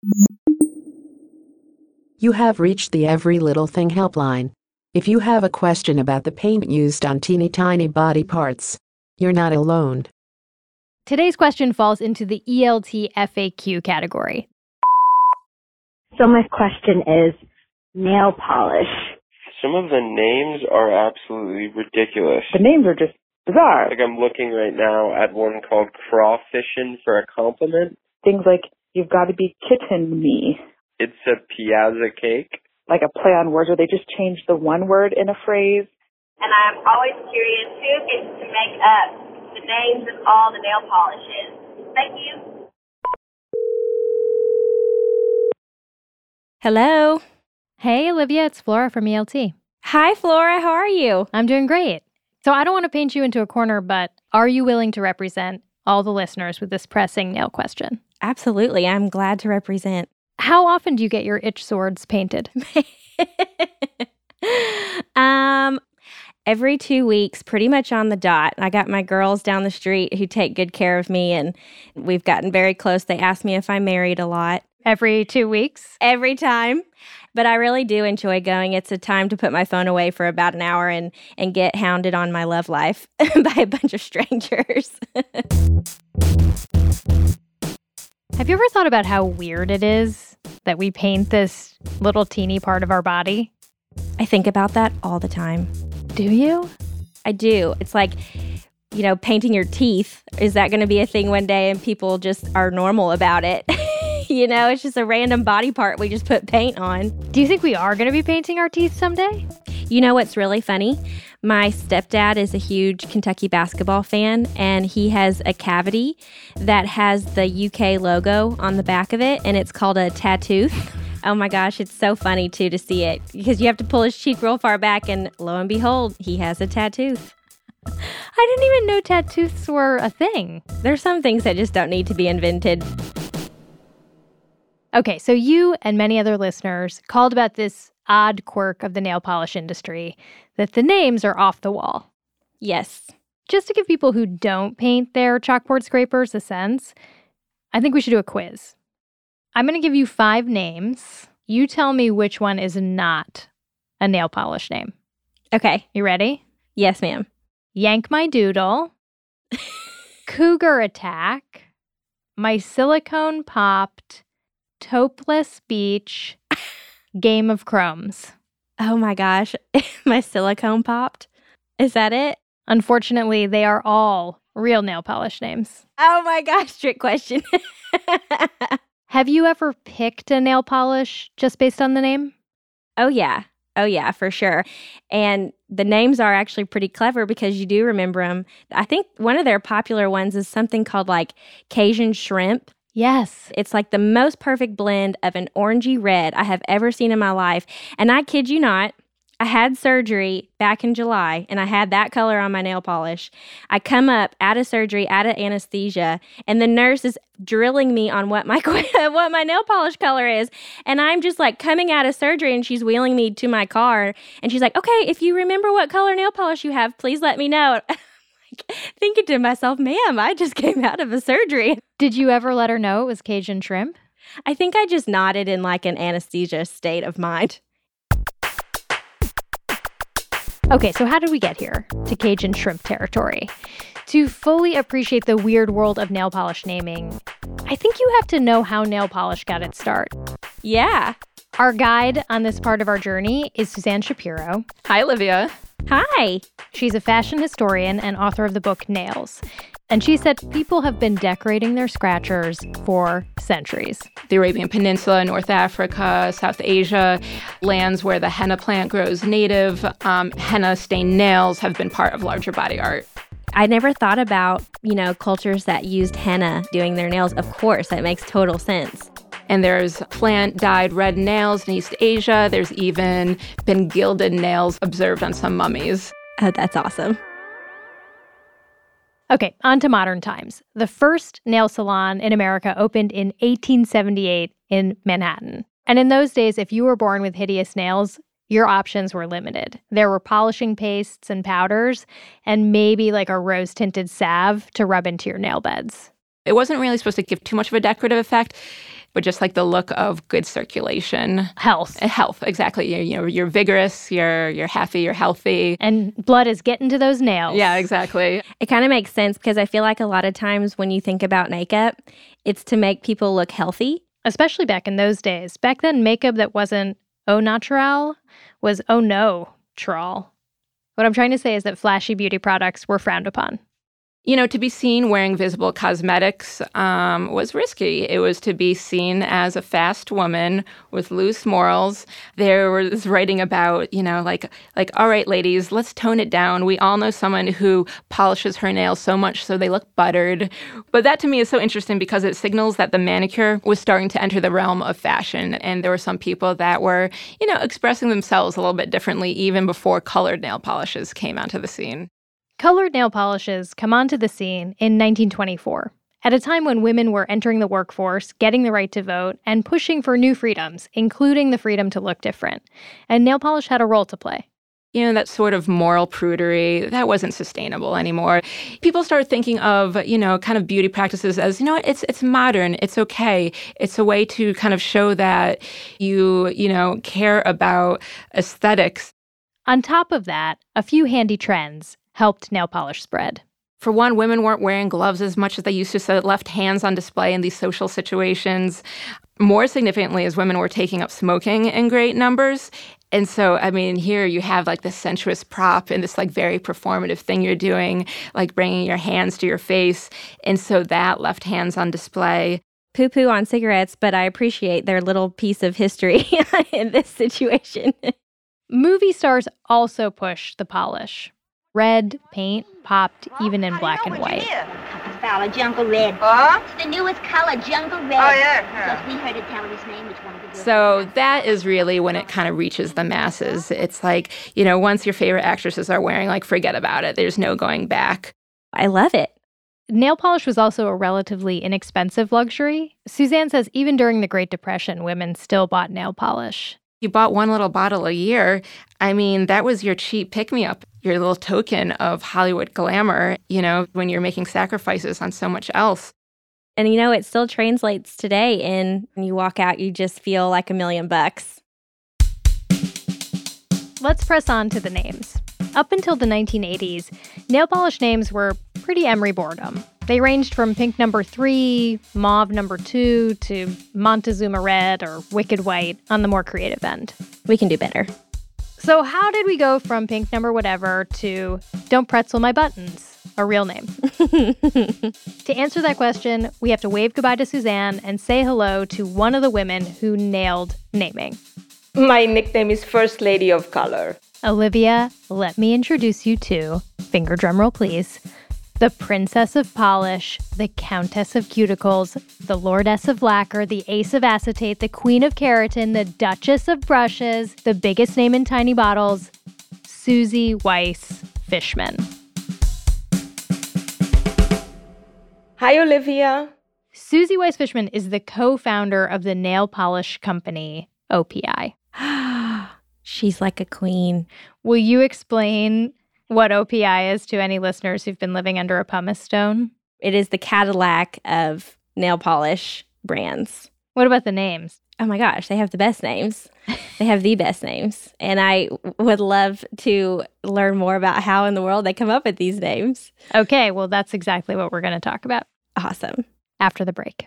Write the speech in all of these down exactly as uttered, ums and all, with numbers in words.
You have reached the Every Little Thing helpline. If you have a question about the paint used on teeny tiny body parts, you're not alone. Today's question falls into the E L T F A Q category. So my question is nail polish. Some of the names are absolutely ridiculous. The names are just bizarre. Like I'm looking right now at one called Crawfishin' for a compliment. Things like, you've got to be kitten me. It's a piazza cake. Like a play on words where they just change the one word in a phrase. And I'm always curious who gets to make up the names of all the nail polishes. Thank you. Hello. Hey, Olivia, it's Flora from E L T. Hi, Flora. How are you? I'm doing great. So I don't want to paint you into a corner, but are you willing to represent all the listeners with this pressing nail question? Absolutely. I'm glad to represent. How often do you get your itch swords painted? um, every two weeks, pretty much on the dot. I got my girls down the street who take good care of me, and we've gotten very close. They ask me if I'm married a lot. Every two weeks? Every time. But I really do enjoy going. It's a time to put my phone away for about an hour and, and get hounded on my love life by a bunch of strangers. Have you ever thought about how weird it is that we paint this little teeny part of our body? I think about that all the time. Do you? I do. It's like, you know, painting your teeth. Is that going to be a thing one day and people just are normal about it? You know, it's just a random body part we just put paint on. Do you think we are going to be painting our teeth someday? You know what's really funny? My stepdad is a huge Kentucky basketball fan, and he has a cavity that has the U K logo on the back of it, and it's called a tattoo. Oh my gosh, it's so funny, too, to see it, because you have to pull his cheek real far back, and lo and behold, he has a tattoo. I didn't even know tattoos were a thing. There's some things that just don't need to be invented. Okay, so you and many other listeners called about this odd quirk of the nail polish industry, that the names are off the wall. Yes. Just to give people who don't paint their chalkboard scrapers a sense, I think we should do a quiz. I'm going to give you five names. You tell me which one is not a nail polish name. Okay. You ready? Yes, ma'am. Yank My Doodle, Cougar Attack, My Silicone Popped, Topeless Beach, Game of Chromes. Oh my gosh, my silicone popped. Is that it? Unfortunately, they are all real nail polish names. Oh my gosh, trick question. Have you ever picked a nail polish just based on the name? Oh yeah. Oh yeah, for sure. And the names are actually pretty clever because you do remember them. I think one of their popular ones is something called like Cajun Shrimp. Yes. It's like the most perfect blend of an orangey red I have ever seen in my life. And I kid you not, I had surgery back in July, and I had that color on my nail polish. I come up out of surgery, out of anesthesia, and the nurse is drilling me on what my what my nail polish color is. And I'm just like coming out of surgery, and she's wheeling me to my car. And she's like, okay, if you remember what color nail polish you have, please let me know. Thinking to myself, ma'am, I just came out of a surgery. Did you ever let her know it was Cajun Shrimp? I think I just nodded in like an anesthesia state of mind. Okay, so how did we get here to Cajun Shrimp territory? To fully appreciate the weird world of nail polish naming, I think you have to know how nail polish got its start. Yeah. Our guide on this part of our journey is Suzanne Shapiro. Hi, Olivia. Hi. She's a fashion historian and author of the book Nails. And she said people have been decorating their scratchers for centuries. The Arabian Peninsula, North Africa, South Asia, lands where the henna plant grows native, um, henna-stained nails have been part of larger body art. I never thought about, you know, cultures that used henna doing their nails. Of course, that makes total sense. And there's plant-dyed red nails in East Asia. There's even been gilded nails observed on some mummies. Oh, that's awesome. Okay, on to modern times. The first nail salon in America opened in eighteen seventy-eight in Manhattan. And in those days, if you were born with hideous nails, your options were limited. There were polishing pastes and powders, and maybe like a rose-tinted salve to rub into your nail beds. It wasn't really supposed to give too much of a decorative effect. but just like the look of good circulation. Health. Health, exactly. You, you know, you're vigorous, you're you're happy, you're healthy. And blood is getting to those nails. Yeah, exactly. It kind of makes sense because I feel like a lot of times when you think about makeup, it's to make people look healthy. Especially back in those days. Back then, makeup that wasn't au naturel was oh no, trol. What I'm trying to say is that flashy beauty products were frowned upon. You know, to be seen wearing visible cosmetics um, was risky. It was to be seen as a fast woman with loose morals. There was writing about, you know, like, like, all right, ladies, let's tone it down. We all know someone who polishes her nails so much so they look buttered. But that to me is so interesting because it signals that the manicure was starting to enter the realm of fashion. And there were some people that were, you know, expressing themselves a little bit differently even before colored nail polishes came onto the scene. Colored nail polishes come onto the scene in nineteen twenty-four, at a time when women were entering the workforce, getting the right to vote, and pushing for new freedoms, including the freedom to look different. And nail polish had a role to play. You know, that sort of moral prudery, that wasn't sustainable anymore. People started thinking of, you know, kind of beauty practices as, you know what, it's it's modern, it's okay. It's a way to kind of show that you, you know, care about aesthetics. On top of that, a few handy trends helped nail polish spread. For one, women weren't wearing gloves as much as they used to, so it left hands on display in these social situations. More significantly, as women were taking up smoking in great numbers. And so, I mean, here you have like this sensuous prop and this like very performative thing you're doing, like bringing your hands to your face. And so that left hands on display. Poo-poo on cigarettes, but I appreciate their little piece of history in this situation. Movie stars also pushed the polish. Red paint popped even in black and white. Fowler, Jungle Red. Huh? It's the newest color, Jungle Red. Oh, yeah, yeah. Because we heard it tell his name, which one of the girls. So that is really when it kind of reaches the masses. It's like, you know, once your favorite actresses are wearing, like, forget about it. There's no going back. I love it. Nail polish was also a relatively inexpensive luxury. Suzanne says even during the Great Depression, women still bought nail polish. You bought one little bottle a year. I mean, that was your cheap pick-me-up, your little token of Hollywood glamour, you know, when you're making sacrifices on so much else. And, you know, it still translates today in when you walk out, you just feel like a million bucks. Let's press on to the names. Up until the nineteen eighties, nail polish names were pretty Emery boredom. They ranged from Pink Number Three, Mauve Number Two, to Montezuma Red or Wicked White on the more creative end. We can do better. So how did we go from Pink Number Whatever to Don't Pretzel My Buttons, a real name? To answer that question, we have to wave goodbye to Suzanne and say hello to one of the women who nailed naming. My nickname is First Lady of Color. Olivia, let me introduce you to, finger drum roll please, the Princess of Polish, the Countess of Cuticles, the Lordess of Lacquer, the Ace of Acetate, the Queen of Keratin, the Duchess of Brushes, the biggest name in tiny bottles, Susie Weiss Fishman. Hi, Olivia. Susie Weiss Fishman is the co-founder of the nail polish company O P I. She's like a queen. Will you explain what O P I is to any listeners who've been living under a pumice stone? It is the Cadillac of nail polish brands. What about the names? Oh my gosh, they have the best names. They have the best names. And I would love to learn more about how in the world they come up with these names. Okay, well, that's exactly what we're going to talk about. Awesome. After the break.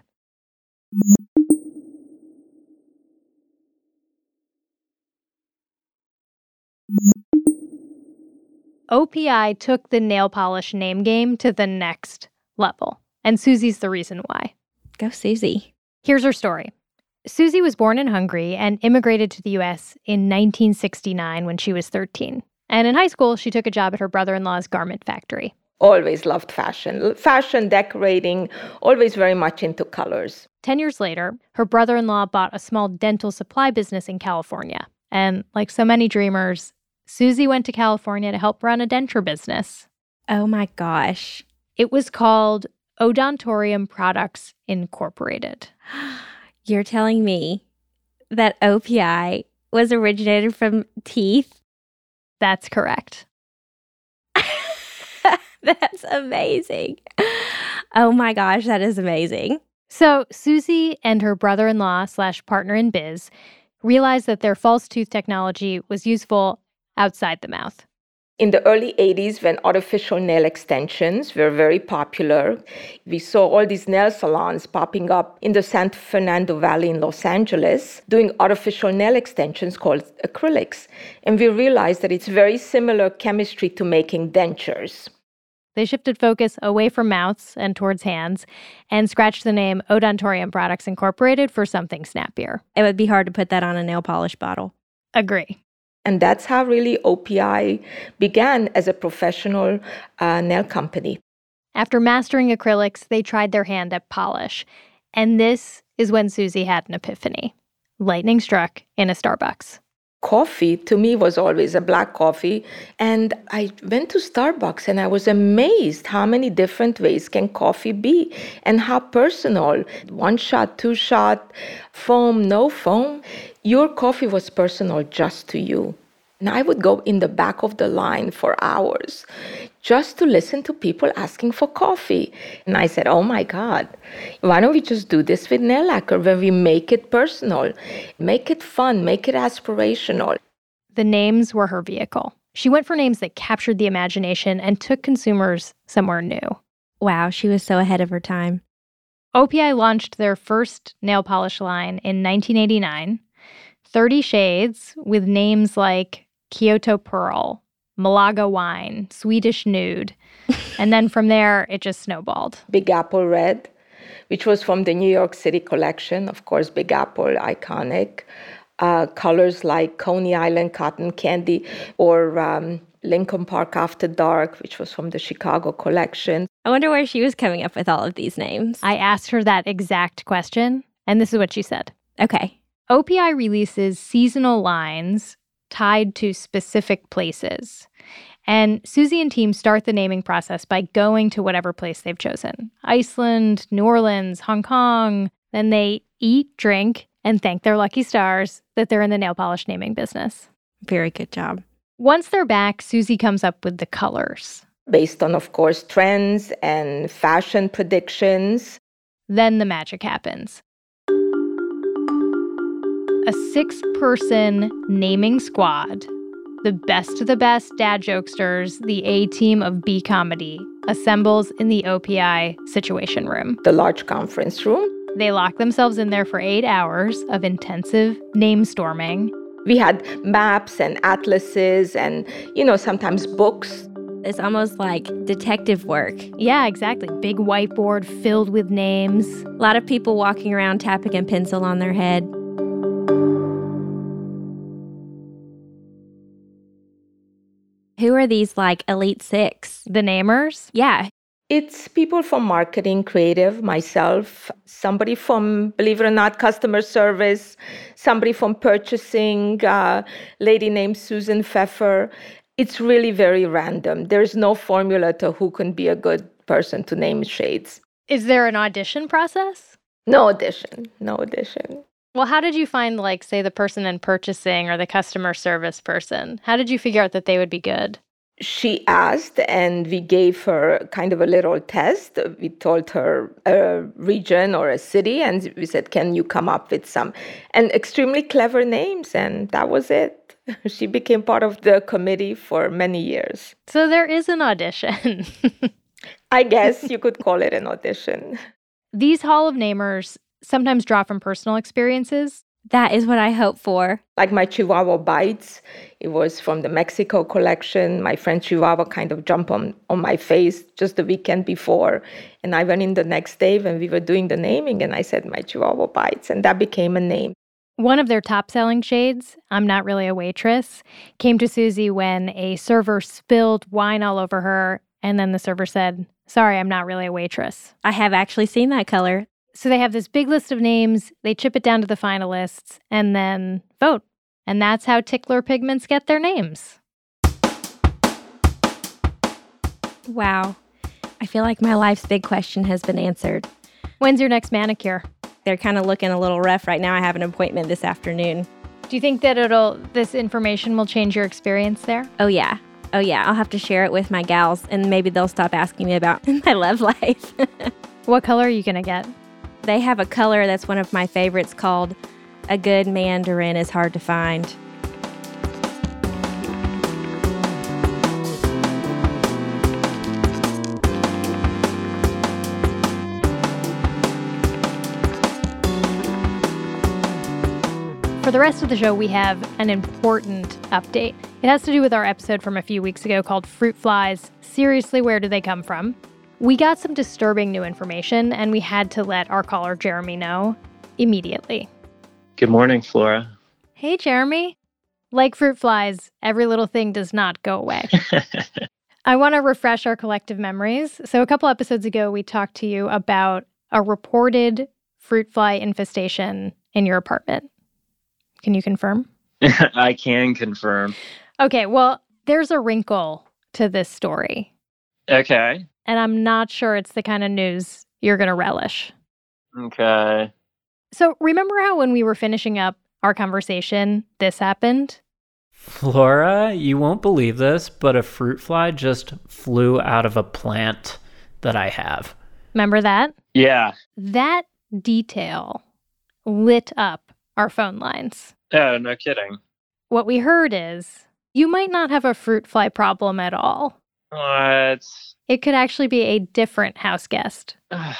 O P I took the nail polish name game to the next level, and Susie's the reason why. Go Susie. Here's her story. Susie was born in Hungary and immigrated to the U S in nineteen sixty-nine when she was thirteen. And in high school, she took a job at her brother-in-law's garment factory. Always loved fashion. Fashion, decorating, always very much into colors. Ten years later, her brother-in-law bought a small dental supply business in California. And like so many dreamers, Susie went to California to help run a denture business. Oh my gosh. It was called Odontorium Products Incorporated. You're telling me that O P I was originated from teeth? That's correct. That's amazing. Oh my gosh, that is amazing. So Susie and her brother-in-law slash partner in biz realized that their false tooth technology was useful outside the mouth. In the early eighties, when artificial nail extensions were very popular, we saw all these nail salons popping up in the San Fernando Valley in Los Angeles, doing artificial nail extensions called acrylics. And we realized that it's very similar chemistry to making dentures. They shifted focus away from mouths and towards hands and scratched the name Odontorium Products Incorporated for something snappier. It would be hard to put that on a nail polish bottle. Agree. And that's how really O P I began as a professional uh, nail company. After mastering acrylics, they tried their hand at polish. And this is when Susie had an epiphany. Lightning struck in a Starbucks. Coffee, to me, was always a black coffee. And I went to Starbucks and I was amazed how many different ways can coffee be and how personal. One shot, two shot, foam, no foam. Your coffee was personal just to you. And I would go in the back of the line for hours just to listen to people asking for coffee. And I said, oh my God, why don't we just do this with nail lacquer where we make it personal, make it fun, make it aspirational. The names were her vehicle. She went for names that captured the imagination and took consumers somewhere new. Wow, she was so ahead of her time. O P I launched their first nail polish line in nineteen eighty-nine. thirty shades with names like Kyoto Pearl, Malaga Wine, Swedish Nude. And then from there, it just snowballed. Big Apple Red, which was from the New York City collection. Of course, Big Apple, iconic. Uh, colors like Coney Island Cotton Candy or um, Lincoln Park After Dark, which was from the Chicago collection. I wonder where she was coming up with all of these names. I asked her that exact question, and this is what she said. Okay. O P I releases seasonal lines tied to specific places. And Susie and team start the naming process by going to whatever place they've chosen. Iceland, New Orleans, Hong Kong. Then they eat, drink, and thank their lucky stars that they're in the nail polish naming business. Very good job. Once they're back, Susie comes up with the colors. Based on, of course, trends and fashion predictions. Then the magic happens. A six-person naming squad, the best of the best dad jokesters, the A-team of B-comedy, assembles in the O P I Situation Room. The large conference room. They lock themselves in there for eight hours of intensive name storming. We had maps and atlases and, you know, sometimes books. It's almost like detective work. Yeah, exactly. Big whiteboard filled with names. A lot of people walking around tapping a pencil on their head. Who are these, like, elite six? The namers? Yeah. It's people from marketing, creative, myself, somebody from, believe it or not, customer service, somebody from purchasing, a lady named Susan Pfeffer. It's really very random. There's no formula to who can be a good person to name shades. Is there an audition process? No audition, no audition. Well, how did you find, like, say, the person in purchasing or the customer service person? How did you figure out that they would be good? She asked, and we gave her kind of a little test. We told her a region or a city, and we said, can you come up with some? And extremely clever names, and that was it. She became part of the committee for many years. So there is an audition. I guess you could call it an audition. These Hall of Namers sometimes draw from personal experiences. That is what I hope for. Like my Chihuahua bites, it was from the Mexico collection. My friend Chihuahua kind of jumped on, on my face just the weekend before. And I went in the next day when we were doing the naming, and I said, my Chihuahua bites. And that became a name. One of their top-selling shades, I'm Not Really a Waitress, came to Susie when a server spilled wine all over her, and then the server said, sorry, I'm not really a waitress. I have actually seen that color. So they have this big list of names, they chip it down to the finalists, and then vote. And that's how Tickler Pigments get their names. Wow. I feel like my life's big question has been answered. When's your next manicure? They're kind of looking a little rough right now. I have an appointment this afternoon. Do you think that it'll this information will change your experience there? Oh, yeah. Oh, yeah. I'll have to share it with my gals, and maybe they'll stop asking me about my love life. What color are you going to get? They have a color that's one of my favorites called A Good Mandarin is Hard to Find. For the rest of the show, we have an important update. It has to do with our episode from a few weeks ago called Fruit Flies. Seriously, where do they come from? We got some disturbing new information, and we had to let our caller Jeremy know immediately. Good morning, Flora. Hey, Jeremy. Like fruit flies, every little thing does not go away. I want to refresh our collective memories. So a couple episodes ago, we talked to you about a reported fruit fly infestation in your apartment. Can you confirm? I can confirm. Okay, well, there's a wrinkle to this story. Okay. And I'm not sure it's the kind of news you're going to relish. Okay. So remember how when we were finishing up our conversation, this happened? Flora, you won't believe this, but a fruit fly just flew out of a plant that I have. Remember that? Yeah. That detail lit up our phone lines. Oh, no kidding. What we heard is you might not have a fruit fly problem at all. What? It could actually be a different house guest.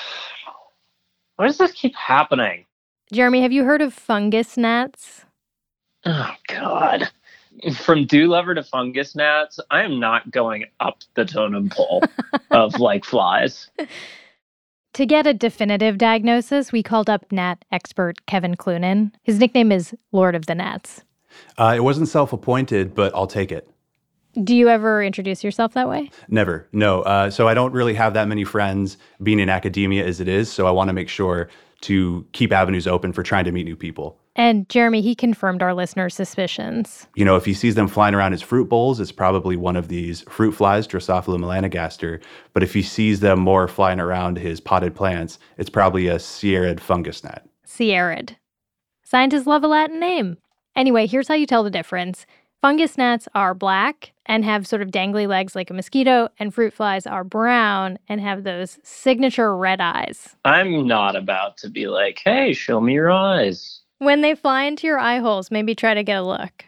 Why does this keep happening? Jeremy, have you heard of fungus gnats? Oh, God. From dew lover to fungus gnats, I am not going up the totem pole of, like, flies. To get a definitive diagnosis, we called up gnat expert Kevin Clunan. His nickname is Lord of the Gnats. Uh, it wasn't self-appointed, but I'll take it. Do you ever introduce yourself that way? Never, no. Uh, so I don't really have that many friends being in academia as it is, so I want to make sure to keep avenues open for trying to meet new people. And Jeremy, he confirmed our listeners' suspicions. You know, if he sees them flying around his fruit bowls, it's probably one of these fruit flies, Drosophila melanogaster. But if he sees them more flying around his potted plants, it's probably a Sierrid fungus gnat. Sierrid. Scientists love a Latin name. Anyway, here's how you tell the difference. Fungus gnats are black and have sort of dangly legs like a mosquito, and fruit flies are brown and have those signature red eyes. I'm not about to be like, hey, show me your eyes. When they fly into your eye holes, maybe try to get a look.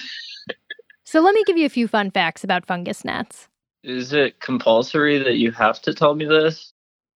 So let me give you a few fun facts about fungus gnats. Is it compulsory that you have to tell me this?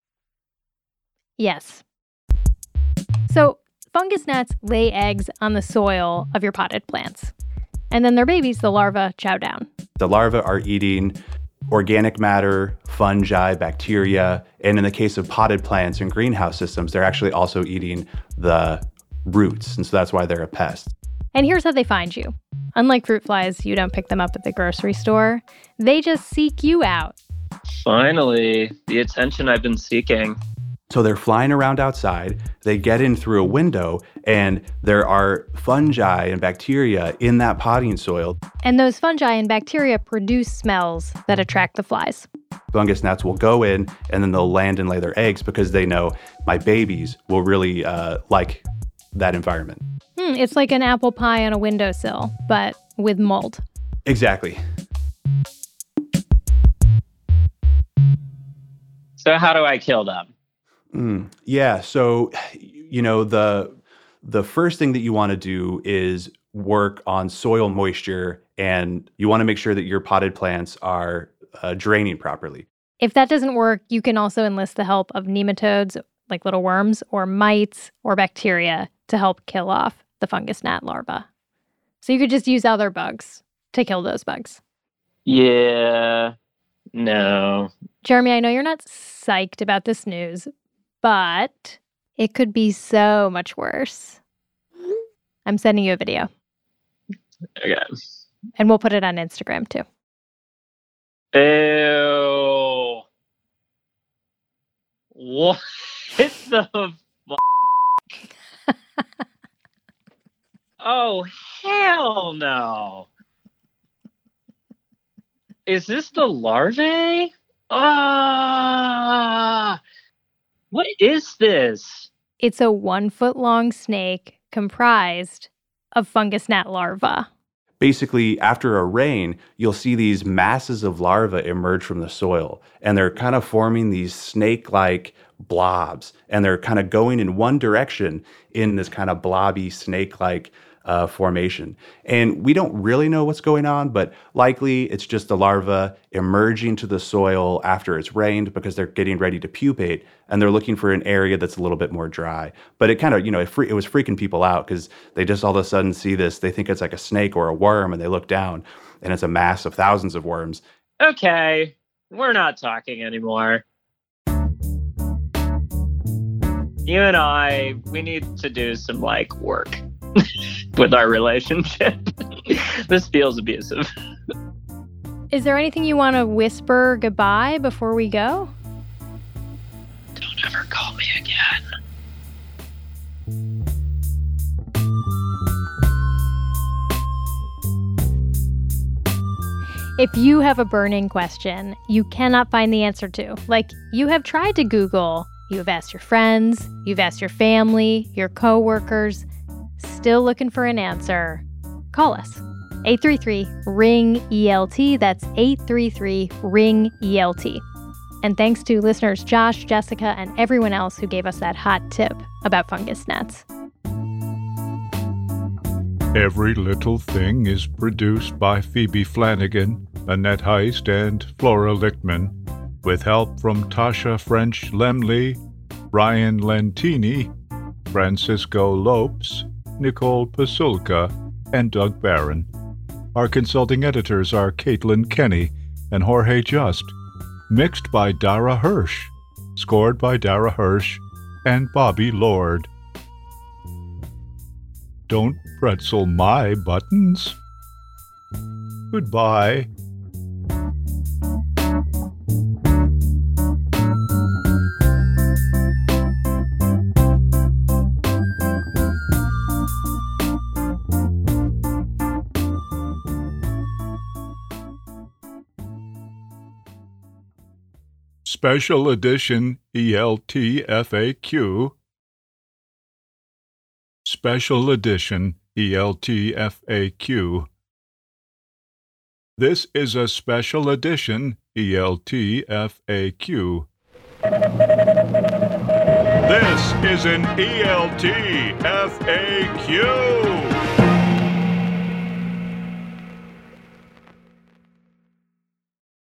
Yes. So fungus gnats lay eggs on the soil of your potted plants. And then their babies, the larvae, chow down. The larvae are eating organic matter, fungi, bacteria, and in the case of potted plants and greenhouse systems, they're actually also eating the roots, and so that's why they're a pest. And here's how they find you. Unlike fruit flies, you don't pick them up at the grocery store. They just seek you out. Finally, the attention I've been seeking. So they're flying around outside, they get in through a window, and there are fungi and bacteria in that potting soil. And those fungi and bacteria produce smells that attract the flies. Fungus gnats will go in, and then they'll land and lay their eggs because they know my babies will really uh, like that environment. Hmm, it's like an apple pie on a windowsill, but with mold. Exactly. So how do I kill them? Mm, yeah, so, you know, the the first thing that you want to do is work on soil moisture, and you want to make sure that your potted plants are uh, draining properly. If that doesn't work, you can also enlist the help of nematodes, like little worms, or mites, or bacteria to help kill off the fungus gnat larvae. So you could just use other bugs to kill those bugs. Yeah, no. Jeremy, I know you're not psyched about this news, but it could be so much worse. I'm sending you a video. Okay. And we'll put it on Instagram, too. Ew. What the fuck? Oh, hell no. Is this the larvae? Ah! What is this? It's a one-foot-long snake comprised of fungus gnat larvae. Basically, after a rain, you'll see these masses of larvae emerge from the soil, and they're kind of forming these snake-like blobs, and they're kind of going in one direction in this kind of blobby snake-like uh, formation. And we don't really know what's going on, but likely it's just the larva emerging to the soil after it's rained because they're getting ready to pupate, and they're looking for an area that's a little bit more dry. But it kind of, you know, it, free, it was freaking people out because they just all of a sudden see this, they think it's like a snake or a worm, and they look down, and it's a mass of thousands of worms. Okay, we're not talking anymore. You and I, we need to do some, like, work with our relationship. This feels abusive. Is there anything you want to whisper goodbye before we go? Don't ever call me again. If you have a burning question you cannot find the answer to, like you have tried to Google, you have asked your friends, you've asked your family, your coworkers, still looking for an answer, call us. eight three three, ring E L T. That's eight three three, ring E L T. And thanks to listeners Josh, Jessica, and everyone else who gave us that hot tip about fungus gnats. Every Little Thing is produced by Phoebe Flanagan, Annette Heist, and Flora Lichtman, with help from Tasha French Lemley, Ryan Lentini, Francisco Lopes, Nicole Pasulka, and Doug Barron. Our consulting editors are Caitlin Kenny and Jorge Just, mixed by Dara Hirsch, scored by Dara Hirsch and Bobby Lord. Don't pretzel my buttons. Goodbye. Special Edition E L T F A Q. Special Edition E L T F A Q. This is a special edition E L T F A Q. This is an E L T F A Q.